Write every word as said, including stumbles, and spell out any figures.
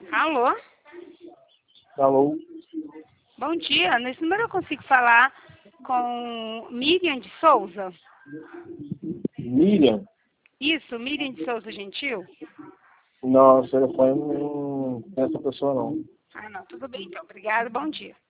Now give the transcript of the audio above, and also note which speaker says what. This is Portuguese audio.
Speaker 1: Alô?
Speaker 2: Alô?
Speaker 1: Bom dia. Nesse número eu consigo falar com Miriam de Souza?
Speaker 2: Miriam?
Speaker 1: Isso, Miriam de Souza Gentil?
Speaker 2: Não, o telefone não tem essa pessoa não.
Speaker 1: Ah, não. Tudo bem, então. Obrigada. Bom dia.